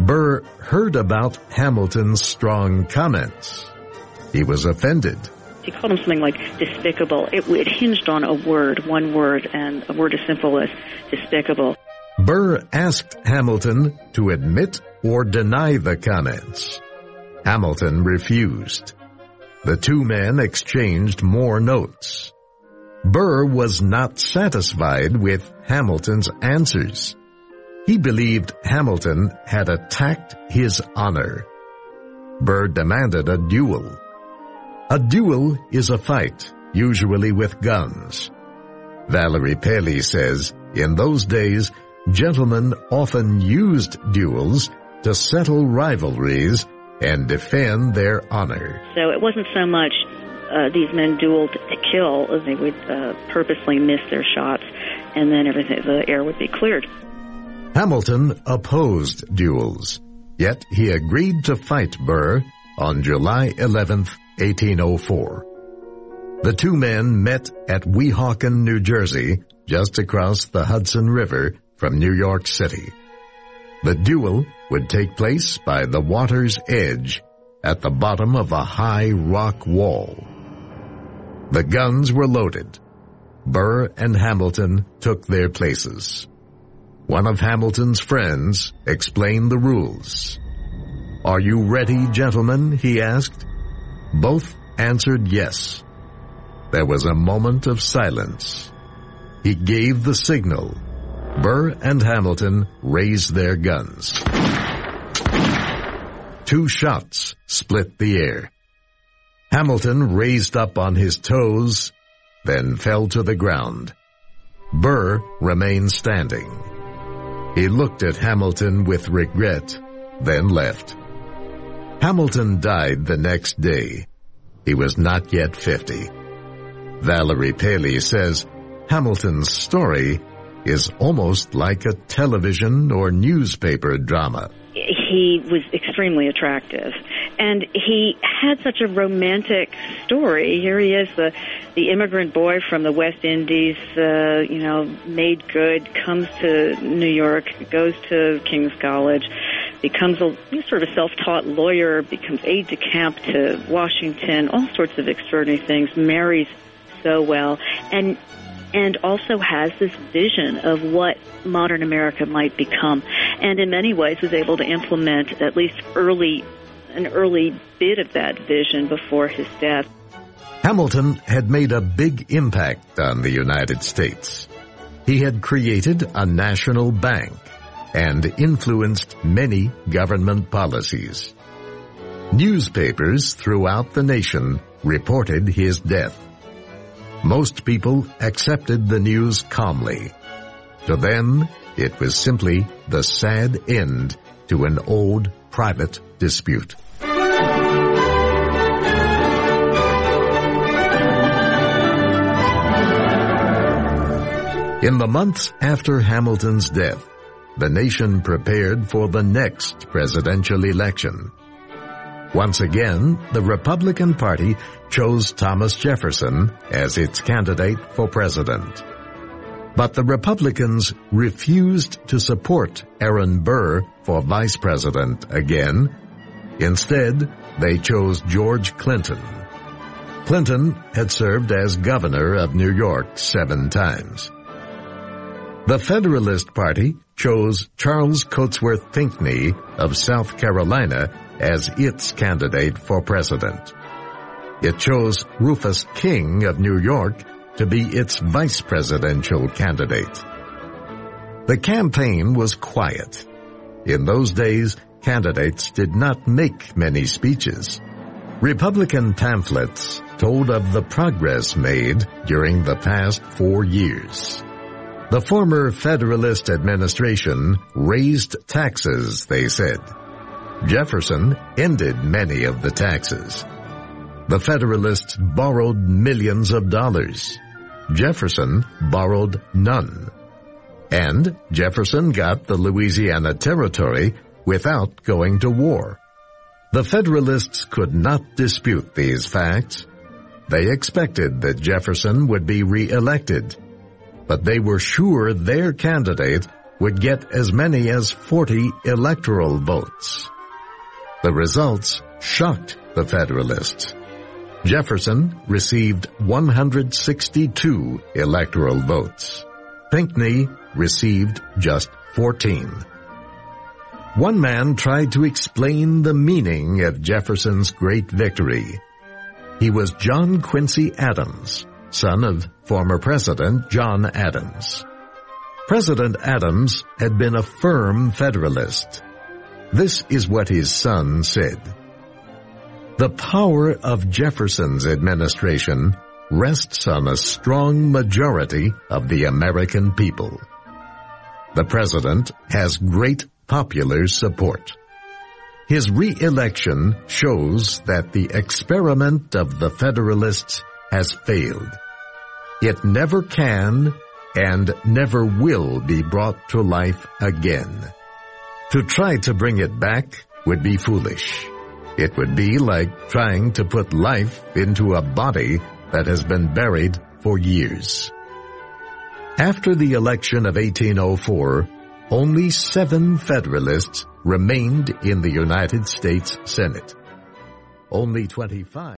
[SPEAKER 19] Burr heard about Hamilton's strong comments. He was offended.
[SPEAKER 2] He called him something like despicable. It, it hinged on a word, one word, and a word as simple as despicable.
[SPEAKER 19] Burr asked Hamilton to admit or deny the comments. Hamilton refused. The two men exchanged more notes. Burr was not satisfied with Hamilton's answers. He believed Hamilton had attacked his honor. Burr demanded a duel. A duel is a fight, usually with guns. Valerie Paley says, in those days, gentlemen often used duels to settle rivalries and defend their honor.
[SPEAKER 2] So it wasn't so much uh, these men dueled to kill, as they would uh, purposely miss their shots, and then everything, the air would be cleared.
[SPEAKER 19] Hamilton opposed duels, yet he agreed to fight Burr on July eleventh, eighteen oh four. The two men met at Weehawken, New Jersey, just across the Hudson River from New York City. The duel would take place by the water's edge at the bottom of a high rock wall. The guns were loaded. Burr and Hamilton took their places. One of Hamilton's friends explained the rules. "Are you ready, gentlemen?" he asked. Both answered yes. There was a moment of silence. He gave the signal. Burr and Hamilton raised their guns. Two shots split the air. Hamilton raised up on his toes, then fell to the ground. Burr remained standing. He looked at Hamilton with regret, then left. Hamilton died the next day. He was not yet fifty. Valerie Paley says Hamilton's story is almost like a television or newspaper drama.
[SPEAKER 2] He was extremely attractive, and he had such a romantic story. Here he is, the the immigrant boy from the West Indies, uh, you know, made good, comes to New York, goes to King's College, becomes a sort of self-taught lawyer, becomes aide-de-camp to Washington, all sorts of extraordinary things, marries so well, and and also has this vision of what modern America might become, and in many ways was able to implement at least early, an early bit of that vision before his death.
[SPEAKER 19] Hamilton had made a big impact on the United States. He had created a national bank and influenced many government policies. Newspapers throughout the nation reported his death. Most people accepted the news calmly. To them, it was simply the sad end to an old private dispute. In the months after Hamilton's death, the nation prepared for the next presidential election. Once again, the Republican Party chose Thomas Jefferson as its candidate for president. But the Republicans refused to support Aaron Burr for vice president again. Instead, they chose George Clinton. Clinton had served as governor of New York seven times. The Federalist Party chose Charles Cotesworth Pinckney of South Carolina as its candidate for president. It chose Rufus King of New York to be its vice presidential candidate. The campaign was quiet. In those days, candidates did not make many speeches. Republican pamphlets told of the progress made during the past four years. The former Federalist administration raised taxes, they said. Jefferson ended many of the taxes. The Federalists borrowed millions of dollars. Jefferson borrowed none. And Jefferson got the Louisiana Territory without going to war. The Federalists could not dispute these facts. They expected that Jefferson would be re-elected, but they were sure their candidate would get as many as forty electoral votes. The results shocked the Federalists. Jefferson received one hundred sixty-two electoral votes. Pinckney received just fourteen. One man tried to explain the meaning of Jefferson's great victory. He was John Quincy Adams, son of former President John Adams. President Adams had been a firm Federalist. This is what his son said. The power of Jefferson's administration rests on a strong majority of the American people. The president has great popular support. His re-election shows that the experiment of the Federalists has failed. It never can and never will be brought to life again. To try to bring it back would be foolish. It would be like trying to put life into a body that has been buried for years. After the election of eighteen oh four, only seven Federalists remained in the United States Senate. Only twenty-five